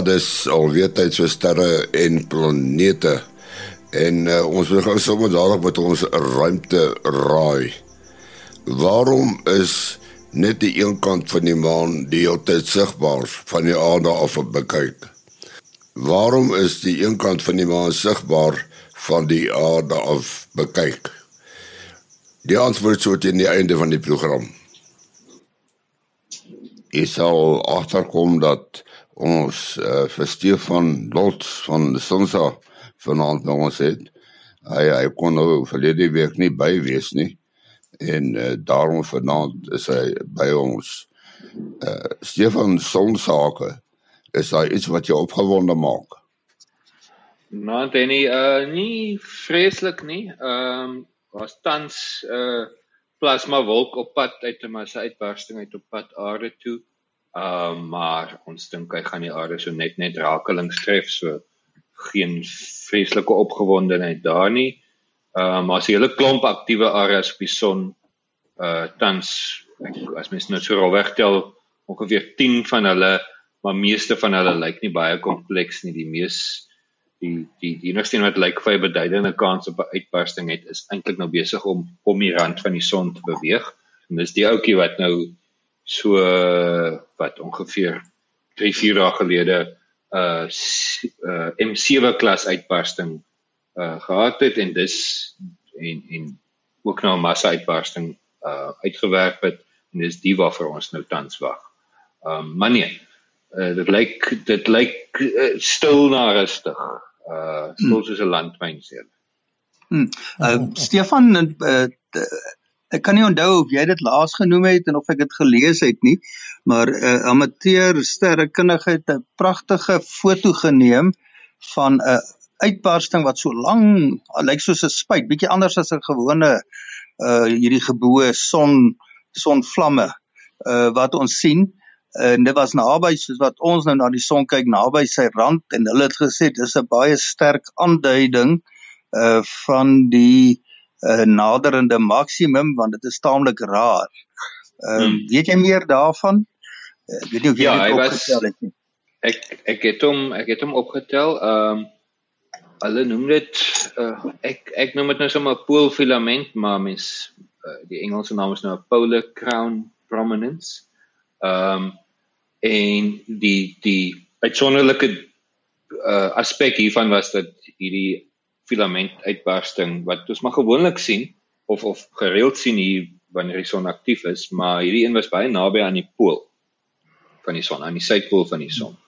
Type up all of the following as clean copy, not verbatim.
dis alweer tyd vir sterre en planete. En ons begin sommer dadelik met ons ruimte raai. Waarom is net die een kant van die maan die hele tyd sigbaar van die aarde af bekyk? Waarom is die een kant van die maan sigbaar van die aarde af bekyk? Die antwoord so teen die einde van die program. Jy sal agterkom dat ons vir Stefan Lots van Sonsa vanaand met ons het. Hy kon nou verlede week nie by wees nie. En daarom vanaand is hy by ons. Stefan, Sonsake, is daar iets wat jou opgewonde maak? Nou, Danny, nie vreeslik nie. Was tans plasma wolk op pad uit 'n massa uitbarsting uit op pad aarde toe. Maar ons dink hy gaan die aarde so net rakelings tref, so geen vreeslike opgewondenheid daar nie. Maar as 'n hele klomp aktiewe areas op die son, tans, as mens nou so rolweg tel, ongeveer 10 van hulle, maar meeste van hulle lyk nie baie kompleks nie. Die enigste een wat lyk vir 'n beduidende kans op 'n uitbarsting het, is eintlik nou besig om die rand van die son te beweeg. En dis die ouetjie wat nou so, ongeveer 3-4 dae gelede M7 klas uitbarsting gehad het, en ook nou 'n massa uitbarsting uitgewerk het, en dis die waarvoor ons nou tans wag. Maar nee, dit lyk stil na rustig, stil soos 'n landmyn seer. Stefan, ek kan nie onthou of jy dit laas genoem het en of ek dit gelees het nie, maar amateur sterrekundige het 'n pragtige foto geneem van 'n uitbarsting wat so lang lyk soos 'n spuit, bietjie anders as 'n gewone hierdie geboue sonvlamme wat ons sien. En dit was naby, soos wat ons nou na die son kyk, naby sy rand, en hulle het gesê dis 'n baie sterk aanduiding van die naderende maksimum, want dit is taamlik raar. Weet jy meer daarvan? Ek weet nie of jy dit opgetel het nie. Ek het hom opgetel. Hulle noem dit, ek noem dit nou sommer poolfilament, maar die Engelse naam is nou polar crown prominence. En die uitsonderlike aspek hiervan was dat hierdie filamentuitbarsting, wat ons maar gewoonlik sien, of gereeld sien hier wanneer die son aktief is, maar hierdie een was baie naby aan die pool van die son, aan die suidpool van die son.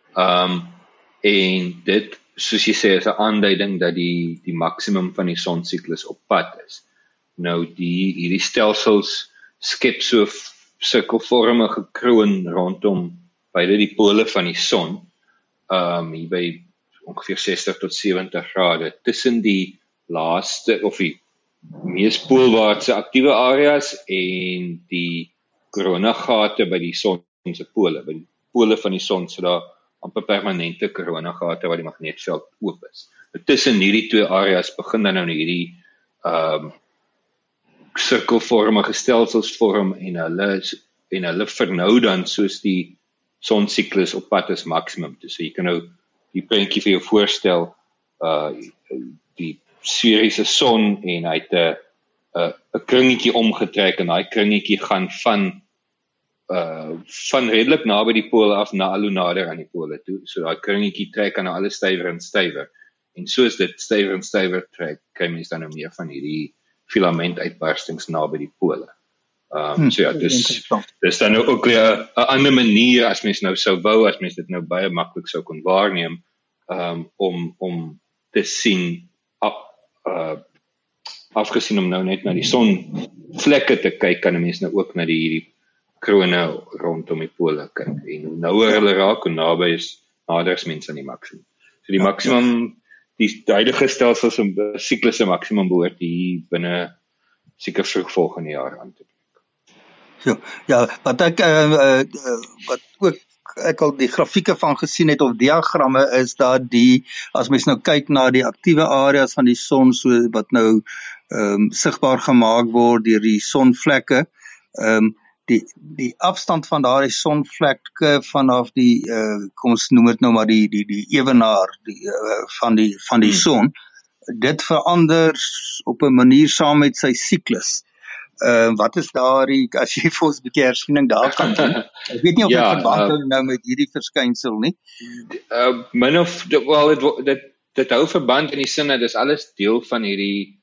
En dit, soos jy sê, is 'n aanduiding dat die maksimum van die sonsiklus op pad is. Nou, hierdie stelsels skep so sirkelvormige kroon rondom beide die pole van die son, hier by ongeveer 60 tot 70 grade, tussen die laaste, of die mees poolwaartse aktiewe areas en die koronagate by die son se pole. By die pole van die son, so daar amper permanente koronagate waar die magneetveld oop is. Tussen hierdie twee areas begin dan nou hierdie sirkelvormige stelsels vorm, en hulle vernou dan soos die sonsiklus op pad is maksimum. So jy kan nou die prentjie vir jou voorstel, die sferiese son, en hy het 'n kringetjie omgetrek, en daai kringetjie gaan van redelik naby die pole af na al hoe nader aan die pole toe. So daai kringetjie trek aan alles stywer en stywer. En soos dit stywer en stywer trek, kry mens dan nou meer van hierdie filamentuitbarstings naby die pole. So ja, dis dan nou ook weer 'n ander manier, as mens nou sou wou, as mens dit nou baie maklik sou kon waarneem, om te sien, afgesien om nou net na die sonvlekke te kyk, kan 'n mens nou ook na hierdie krone rondom die pole kyk. En hoe nouer hulle raak, hoe nader is mens aan die maksimum. So die maksimum, die huidige stelsels en siklusse maksimum behoort hier binne seker vroeg volgende jaar aan te breek. Ja, wat ook ek al die grafieke van gesien het, of diagramme, is dat as mens nou kyk na die aktiewe areas van die son, so wat nou sigbaar gemaak word deur die sonvlekke, die afstand van daardie sonvlekke vanaf die kom ons noem dit nou maar die ewenaar van die son, dit verander op 'n manier saam met sy siklus. Wat is daardie, as jy vir ons 'n bietjie hersiening daar kan doen? Ek weet nie of dit verband hou nou met hierdie verskynsel nie. Min of wel dit hou verband in die sin dat dis alles deel van hierdie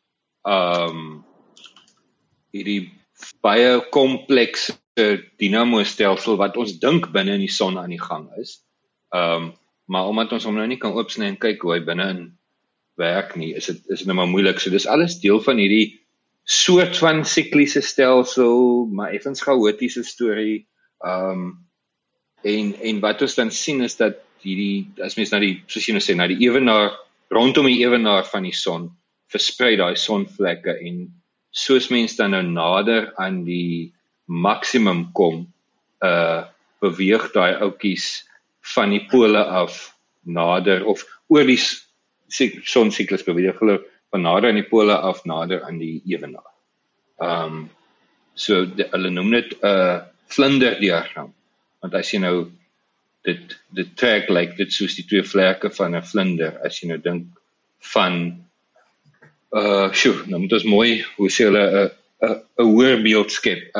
baie komplekse dinamo-stelsel wat ons dink binne in die son aan die gang is. Maar omdat ons hom nou nie kan oopsny en kyk hoe hy binne-in werk nie, is dit nou maar moeilik. So dis alles deel van hierdie soort van sikliese stelsel, maar effens chaotiese storie. En wat ons dan sien is dat as mens soos jy nou sê, na die ewenaar, rondom die ewenaar van die son, versprei daai sonvlekke, en soos mens dan nou nader aan die maksimum kom, beweeg daai oukies van die pole af nader, of oor die sonsiklus beweeg hulle van nader aan die pole af, nader aan die ewenaar. So hulle noem dit vlinderdiagram, want as jy nou dit trek lyk dit soos die twee vlerke van 'n vlinder, as jy nou dink van nou moet ons mooi, hoe sê hulle, 'n hoër beeld skep.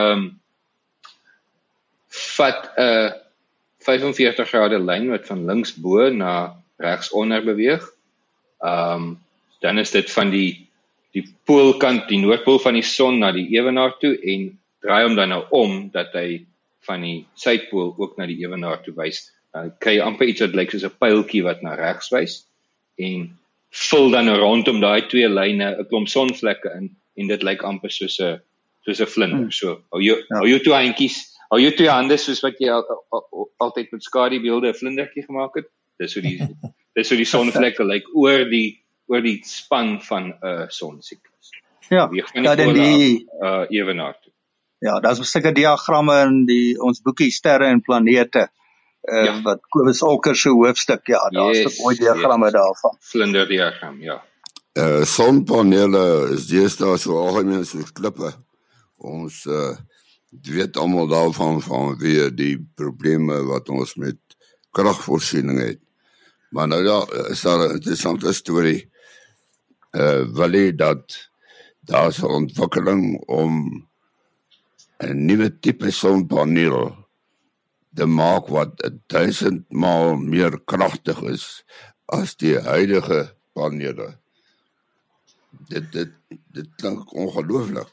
Vat 'n 45 grade lyn wat van links bo na regs onder beweeg. Dan is dit van die poolkant, die noordpool van die son na die ewenaar toe, en draai hom dan nou om, dat hy van die suidpool ook na die ewenaar toe wys. Dan kry jy amper iets wat lyk soos 'n pyltjie wat na regs wys, en vul dan rondom daai twee lyne 'n klomp sonvlekke in, en dit lyk amper soos 'n vlinder. So, hou jou twee handjies, hou jou twee hande, soos wat jy altyd met skadubeelde 'n vlindertjie gemaak het. Dis hoe die sonvlekke lyk oor die span van 'n sonsiklus. Ja, dan die ewenaar toe. Ja, daar's 'n sulke diagramme in ons boekie Sterre en Planete, wat Kobus Olker se hoofstuk, daar's 'n mooi diagramme daarvan. Vlinderdiagram, ja. Sonpanele is deesdae so algemeen soos klippe. Ons weet almal daarvan vanweë die probleme wat ons met kragvoorsiening het. Maar nou is daar 'n interessante storie. Wil jy dat daar 'n ontwikkeling om 'n nuwe tipe sonpaneel te maak wat 1000 maal meer kragtig is as die huidige panele. Dit klink ongelooflik.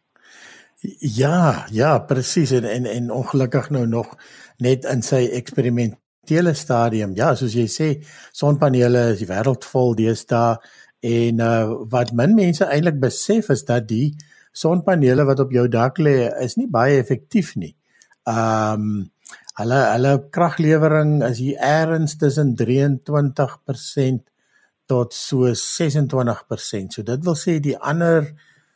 Ja, presies, en ongelukkig nou nog net in sy eksperimentele stadium. Ja, soos jy sê, sonpanele is die wêreld vol deesdae, en wat min mense eintlik besef is dat die sonpanele wat op jou dak lê is nie baie effektief nie. Hulle kraglewering is hier ergens tussen 23% tot so 26%. So dit wil sê die ander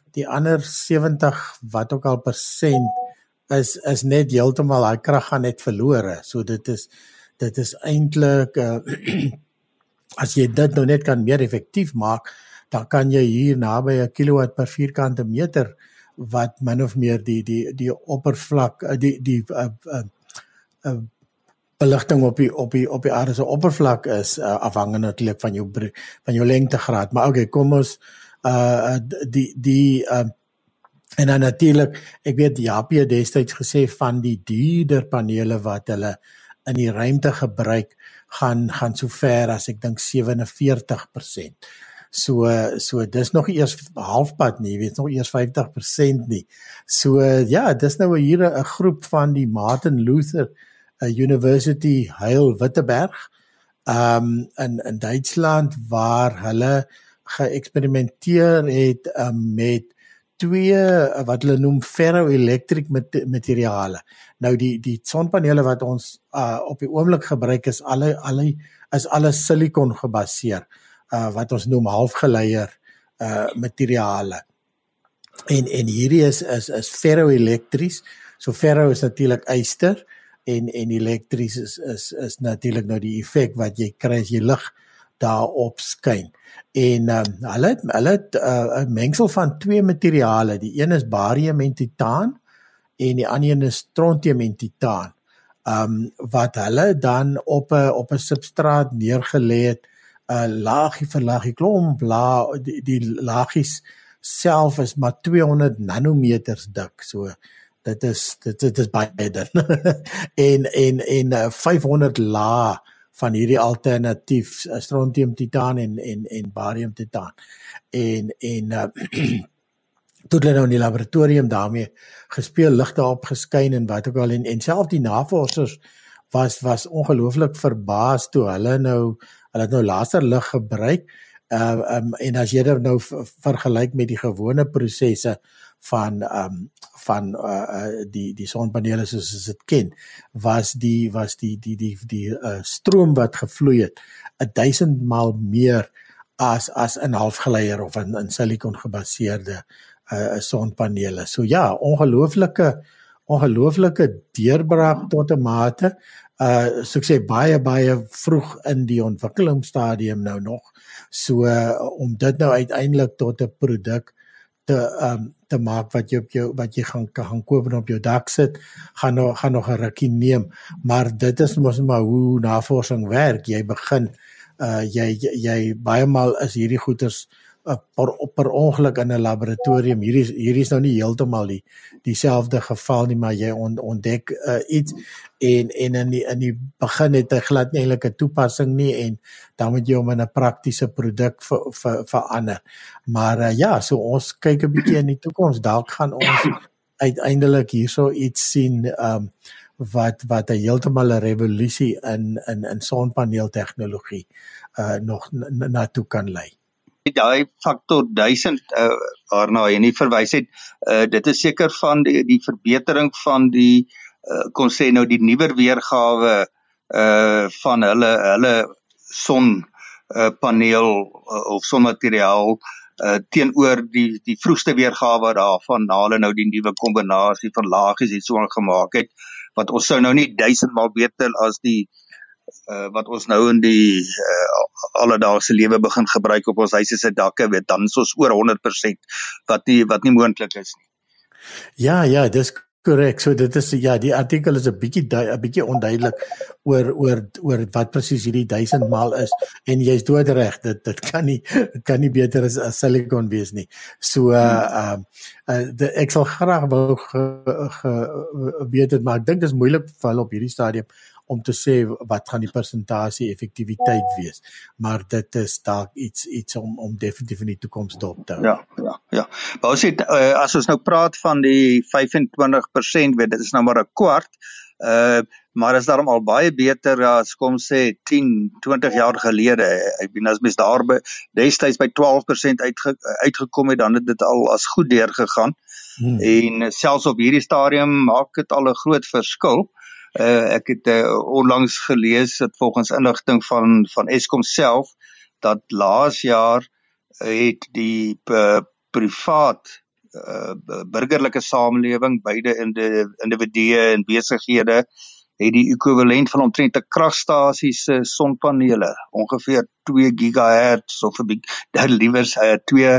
70 wat ook al persent is net heeltemal, daai krag gaan net verlore. So dit is eintlik as jy dit nou net kan meer effektief maak, dan kan jy hier naby 'n kilowatt per vierkante meter wat min of meer die oppervlak die beligting op die aarde se oppervlak is, afhangende natuurlik van jou lengtegraad. Maar okay, kom ons en dan natuurlik, ek weet Japie het destyds gesê van die duurder panele wat hulle in die ruimte gebruik, gaan so ver as ek dink 47%. So dis nog eers halfpad nie, weet nog eers 50% nie. So ja, dis nou hier 'n groep van die Martin Luther University Heil-Wittenberg in Duitsland, waar hulle geëksperimenteer het met twee wat hulle noem ferroelectric materiale. Nou die sonpanele wat ons op die oomblik gebruik is alle silikon gebaseer, wat ons noem halfgeleier materiale. En hierdie is ferroelektries. So ferro is natuurlik yster, en elektries is natuurlik nou die effek wat jy kry as jy lig daarop skyn. En hulle het 'n mengsel van twee materiale. Die een is barium en titaan, en die ander een is strontium en titaan. Wat hulle dan op 'n substraat neergelê het, laagie vir laagie, klomp die laagies self is maar 200 nanometers dik, so dit is baie dun. en 500 laag van hierdie alternatief strontium titaan en barium titaan. En toe hulle nou in die laboratorium daarmee gespeel, ligte opgeskyn en wat ook al, en self die navorsers was ongelooflik verbaas toe hulle het nou laserlig gebruik, en as jy dit nou vergelyk met die gewone prosesse van die sonpanele soos ons dit ken, was die stroom wat gevloei het 1000 maal meer as 'n halfgeleier of 'n silikon gebaseerde sonpanele. So ja, ongelooflike deurbraak tot 'n mate, so ek sê baie vroeg in die ontwikkelingsstadium nou nog. So om dit nou uiteindelik tot 'n produk te maak wat jy gaan koop en op jou dak sit, gaan nog 'n rukkie neem, maar dit is mos maar hoe navorsing werk. Jy begin jy baie maal is hierdie goeters per ongeluk in 'n laboratorium. Hierdie is nou nie heeltemal dieselfde geval nie, maar jy ontdek iets en in die begin het hy glad nie eintlik 'n toepassing nie, en dan moet jy hom in 'n praktiese produk verander. Maar ja, so ons kyk 'n bietjie in die toekoms, dalk gaan ons uiteindelik hierso iets sien wat 'n heeltemal 'n revolusie in sonpaneeltegnologie nog naartoe kan lei. Daai faktor 1000 waarna jy nie verwys het, dit is seker van die verbetering van die kon sê nou die nuwer weergawe van hulle sonpaneel of sonmateriaal teenoor die vroegste weergawe daarvan, na hulle nou die nuwe kombinasie van laagies en so gemaak het, wat ons sou nou nie 1000 maal beter as die wat ons nou in die alledaagse lewe begin gebruik op ons huise se dakke, dan is ons oor 100% wat nie moontlik is nie. Ja, dis korrek. So dit is die artikel is 'n bietjie onduidelik oor wat presies hierdie 1000 maal is, en jy's doodreg, dit kan nie beter as silikon wees nie. So ek sal graag wou weet het, maar ek dink dit is moeilik vir hulle op hierdie stadium om te sê wat gaan die persentasie effektiwiteit wees, maar dit is dalk iets om definitief in die toekoms te hou. Ja. Maar ons het, as ons nou praat van die 25%, dit is nou maar 'n kwart, maar is daarom al baie beter as kom sê 10, 20 jaar gelede. Ek bedoel as mens daar destyds by 12% uitgekom het, dan het dit al as goed deurgegaan. En selfs op hierdie stadium maak dit al 'n groot verskil. Ek het onlangs gelees dat volgens inligting van Eskom self, dat laas jaar het die privaat burgerlike samelewing, beide individue en besighede, het die ekwivalent van omtrent 'n kragstasie se sonpanele, ongeveer 2 gigahertz of 'n bietjie liewer 2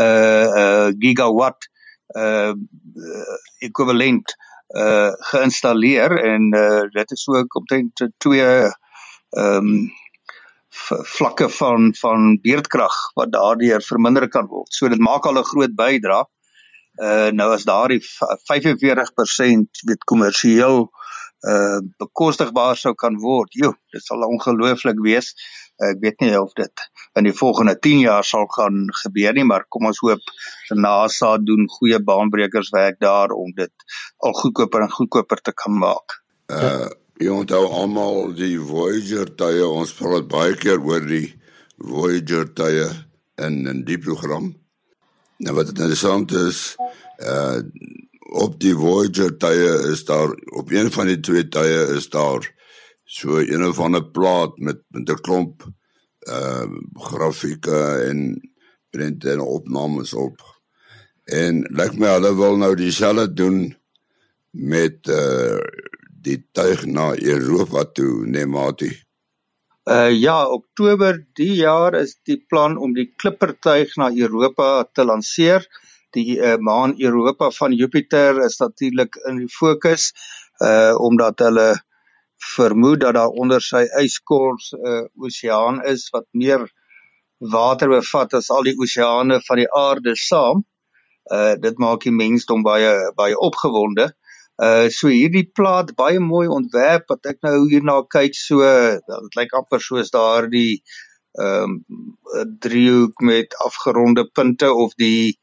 gigawatt ekwivalent geïnstalleer, en dit is ook omtrent 2 vlakke van beerdkrag wat daardeur verminder kan word. So dit maak al 'n groot bydrae. Nou as daardie 45% kommersieel bekostigbaar sou kan word, dit sal ongelooflik wees. Ek weet nie of dit in die volgende 10 jaar sal gaan gebeur nie, maar kom ons hoop, NASA doen goeie baanbrekerswerk daar om dit al goedkoper en goedkoper te kan maak. Jy onthou almal die Voyager-tye, ons praat baie keer oor die Voyager-tye in die program. Nou wat interessant is, op die Voyager-tye is daar, op een van die 2 tye is daar so een of ander plaat met 'n klomp grafieke en prente en opnames op. En lyk my hulle wil nou dieselfde doen met die tuig na Europa toe, Mati. Oktober die jaar is die plan om die klippertuig na Europa te lanseer. Die maan Europa van Jupiter is natuurlik in die fokus, omdat hulle vermoed dat daar onder sy ijskors oseaan is wat meer water bevat as al die oseane van die aarde saam. Dit maak die mensdom baie opgewonde. So hierdie plaat baie mooi ontwerp wat ek nou hierna kyk, so dit lyk amper soos daardie driehoek met afgeronde punte of die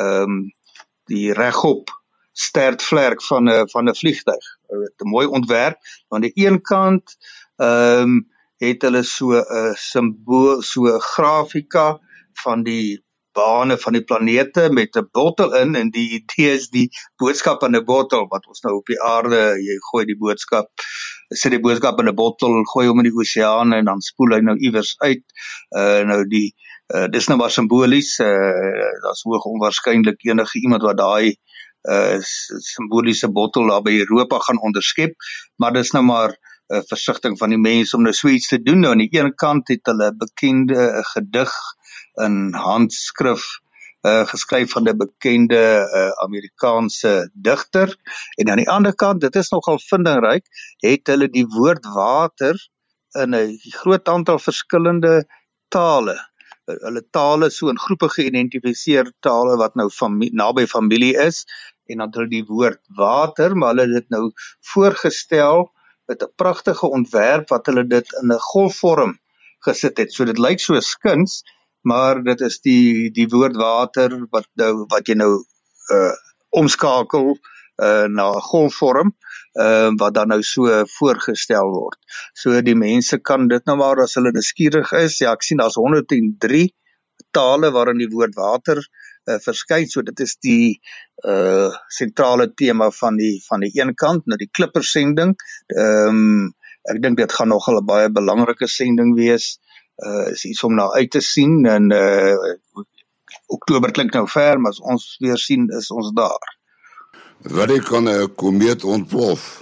regop stertvlerk van 'n vliegtuig. 'n Mooi ontwerp. Aan die een kant het hulle so 'n simbool, so 'n grafika van die bane van die planete met 'n bottel in, en die idee is die boodskap in 'n bottel, wat ons nou op die aarde, jy gooi die boodskap, sit die boodskap in 'n bottel, gooi hom in die oseaan en dan spoel hy nou iewers uit. Dis nou maar simbolies, daar's hoog onwaarskynlik enige iemand wat daai simboliese bottel daar by Europa gaan onderskep, maar dis nou maar versigtiging van die mens om nou so iets te doen. Nou aan die een kant het hulle 'n bekende gedig in handskrif geskryf van 'n bekende Amerikaanse digter, en aan die ander kant, dit is nogal vindingryk, het hulle die woord water in 'n groot aantal verskillende tale. Hulle tale so in groepe geïdentifiseer, tale wat nou naby familie is, en dan hulle die woord water, maar hulle het dit nou voorgestel met 'n pragtige ontwerp wat hulle dit in 'n golfvorm gesit het. So dit lyk so skins, maar dit is die woord water wat jy nou omskakel na 'n golfvorm, wat dan nou so voorgestel word. So die mense kan dit nou maar, as hulle nuuskierig is, ja, ek sien daar's 103 tale waarin die woord water verskyn, so dit is die sentrale tema van die een kant. Nou die klippersending, ek dink dit gaan nogal 'n baie belangrike sending wees, is iets om na uit te sien, en Oktober klink nou ver, maar as ons weer sien, is ons daar. Wanneer kan 'n komeet ontplof?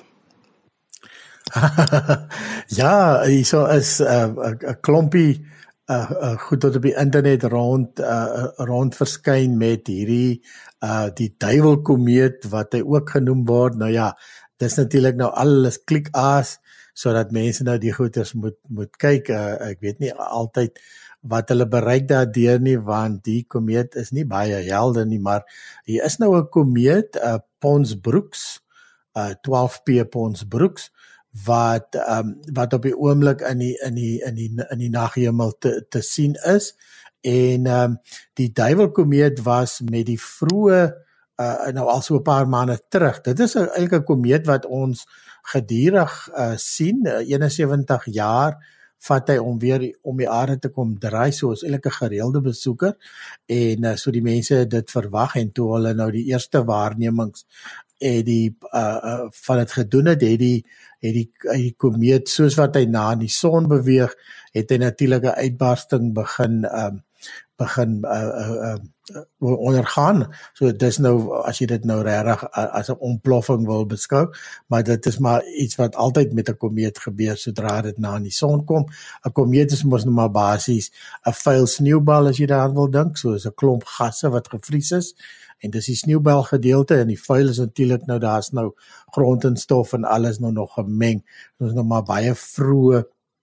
Ja, hierso is 'n klompie goed wat op die internet rond verskyn met hierdie die duiwelkomeet wat hy ook genoem word. Nou ja, dis natuurlik nou alles klikaas, sodat mense nou die goeters moet kyk. Ek weet nie altyd wat hulle bereik daardeur nie, want die komeet is nie baie helder nie, maar hier is nou 'n komeet, Pons-Brooks, 12P Pons-Brooks, wat op die oomblik in die naghemel te sien is, en die duiwelkomeet was met die vroeë nou al so 'n paar maande terug. Dit is eintlik 'n komeet wat ons gedurig sien, 71 jaar vat hy om weer om die aarde te kom draai, so is eintlik 'n gereelde besoeker, en so die mense het dit verwag, en toe hulle nou die eerste waarnemings van dit gedoen het, die komeet, soos wat hy na die son beweeg, het hy natuurlik 'n uitbarsting begin ondergaan. So dis nou, as jy dit nou regtig as 'n ontploffing wil beskou, maar dit is maar iets wat altyd met 'n komeet gebeur sodra dit na die son kom. 'n Komeet is mos nou maar basies 'n vuil sneeubal, as jy daaraan wil dink, so is 'n klomp gasse wat gevries is, en dis die sneeubal gedeelte, en die vuil is natuurlik nou, daar's nou grond en stof en alles nou nog gemeng. Dit is nou maar baie vroeë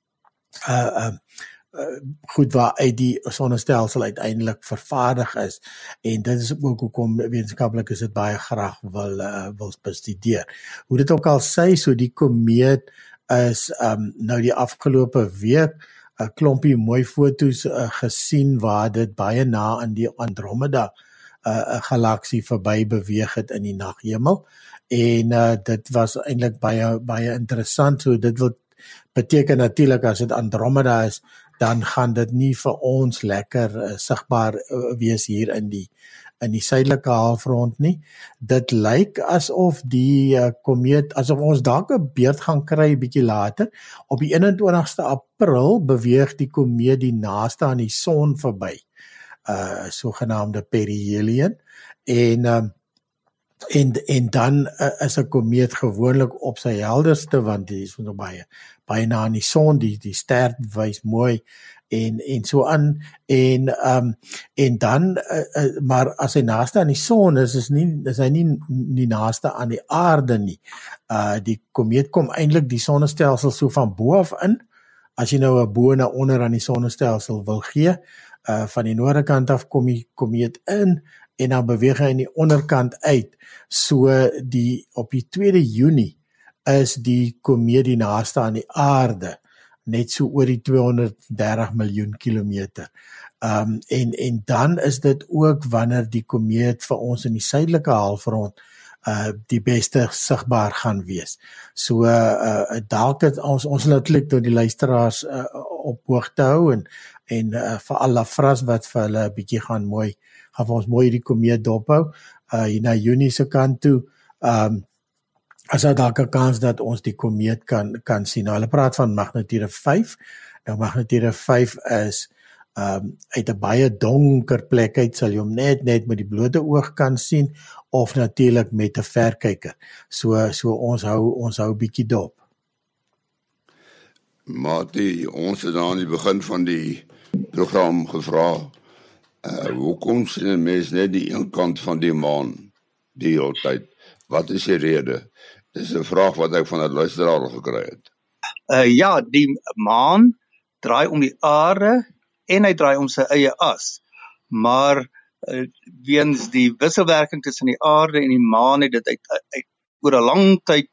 goed waar uit die sonnestelsel uiteindelik vervaardig is, en dit is ook hoekom wetenskaplikes dit baie graag wil bestudeer. Hoe dit ook al sê, so die komeet is nou die afgelope week 'n klompie mooi foto's gesien waar dit baie na aan die Andromeda galaksie verby beweeg het in die naghemel, en dit was eintlik baie interessant. So dit wil beteken natuurlik, as dit Andromeda is, dan gaan dit nie vir ons lekker sigbaar wees hier in die suidelike halfrond nie. Dit lyk asof die komeet, asof ons dalk 'n beurt gaan kry bietjie later. Op die 21ste April beweeg die komeet die naaste aan die son verby, sogenaamde perihelion, en En dan is 'n komeet gewoonlik op sy helderste, want die is nog baie na aan die son, die ster wys mooi en so aan en dan maar as hy naaste aan die son is hy nie naaste aan die aarde nie. Die komeet kom eintlik die sonnestelsel so van bo af in. As jy nou 'n bo en 'n onder aan die sonnestelsel wil gee, van die noorde kant af kom die komeet in en dan beweeg hy aan die onderkant uit. So op die 2de Junie is die komeet die naaste aan die aarde, net so oor die 230 miljoen kilometer. En dan is dit ook wanneer die komeet vir ons in die suidelike halfrond die beste sigbaar gaan wees. So dalk het ons natuurlik door die luisteraars op hoogte hou en vir alle vras wat vir hulle 'n bietjie gaan vir ons mooi die komeet dophou, hier na Junie se kant toe, as daar dalk 'n kans dat ons die komeet kan sien. Nou, hulle praat van magnitude 5. Nou, magnitude 5 is uit 'n baie donker plek uit, sal jy hom net met die blote oog kan sien, of natuurlik met 'n verkyker. So ons hou 'n bietjie dop. Mati, ons het aan die begin van die program gevra, hoekom sien 'n mens net die een kant van die maan die hele tyd? Wat is die rede? Dis 'n vraag wat ek van 'n luisteraar gekry het. Ja, die maan draai om die aarde en hy draai om sy eie as. Maar weens die wisselwerking tussen die aarde en die maan het dit oor 'n lang tyd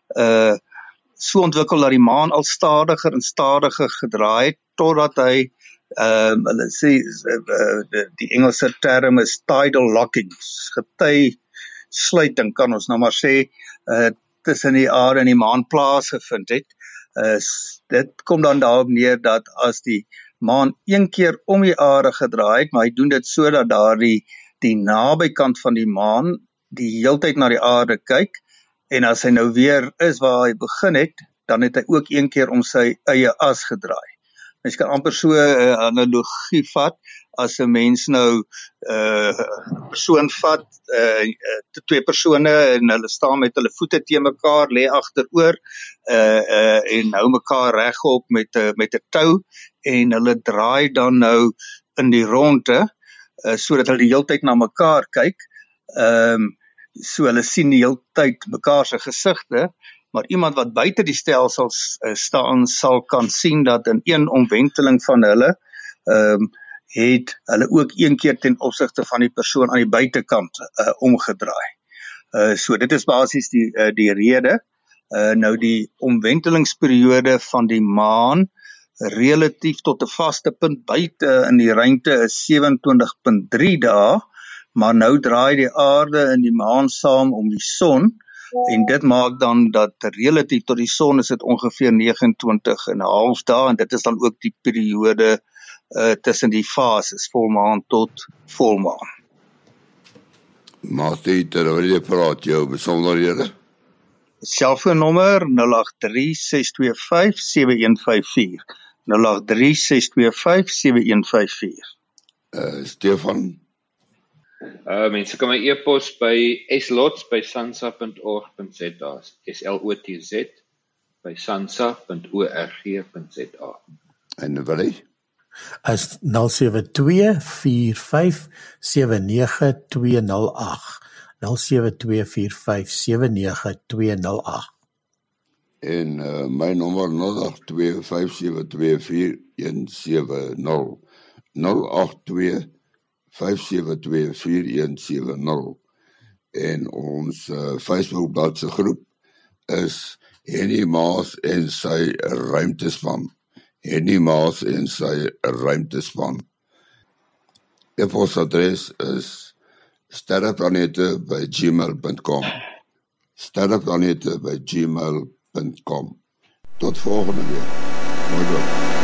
so ontwikkel dat die maan al stadiger en stadiger gedraai het totdat hy hulle sê die Engelse term is tidal locking, getydsluiting kan ons nou maar sê, tussen die aarde en die maan plaasgevind het. Dit kom dan daarop neer dat as die maan een keer om die aarde gedraai het, maar hy doen dit sodat daar die nabykant van die maan die heeltyd na die aarde kyk, en as hy nou weer is waar hy begin het, dan het hy ook een keer om sy eie as gedraai. Mens kan amper so 'n analogie vat, as 'n mens nou 'n persoon vat, twee persone en hulle staan met hulle voete teen mekaar, lê agteroor en hou mekaar regop met 'n tou, en hulle draai dan nou in die ronde, sodat hulle die hele tyd na mekaar kyk. So hulle sien die hele tyd mekaar se gesigte, maar iemand wat buite die stelsel staan sal kan sien dat in een omwenteling van hulle het hulle ook een keer ten opsigte van die persoon aan die buitekant omgedraai. So dit is basies die rede. Nou die omwentelingsperiode van die maan relatief tot 'n vaste punt buite in die ruimte is 27.3 dae, maar nou draai die aarde en die maan saam om die son, en dit maak dan dat relatief tot die son is dit ongeveer 29,5 dae, en dit is dan ook die periode tussen die fases, volmaan tot volmaan. Mati, terwyl jy praat, jou besonderhede? Selfoonnommer 083-625-7154. 083-625-7154. Stefan? Mense kan my e-pos by slots@sansa.org.za, SLOTZ by sansa.org.za. En wat is? Is 072-457-9208. 072-457-9208. En my nommer 082-572-4170. 082-572-4170. En ons Facebook-bladsy groep is Henny Maas en sy ruimtespan. Henny Maas en sy ruimtespan. E-posadres is sterreplanete@gmail.com. sterreplanete@gmail.com. Tot volgende week. Mooi dag.